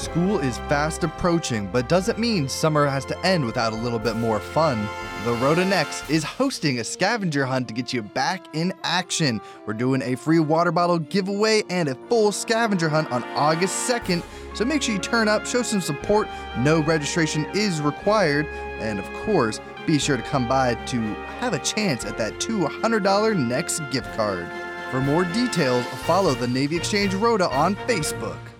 School is fast approaching, but doesn't mean summer has to end without a little bit more fun. The Rota Next is hosting a scavenger hunt to get you back in action. We're doing a free water bottle giveaway and a full scavenger hunt on August 2nd, so make sure you turn up, show some support. No registration is required, and of course, be sure to come by to have a chance at that $200 Next gift card. For more details, follow the Navy Exchange Rota on Facebook.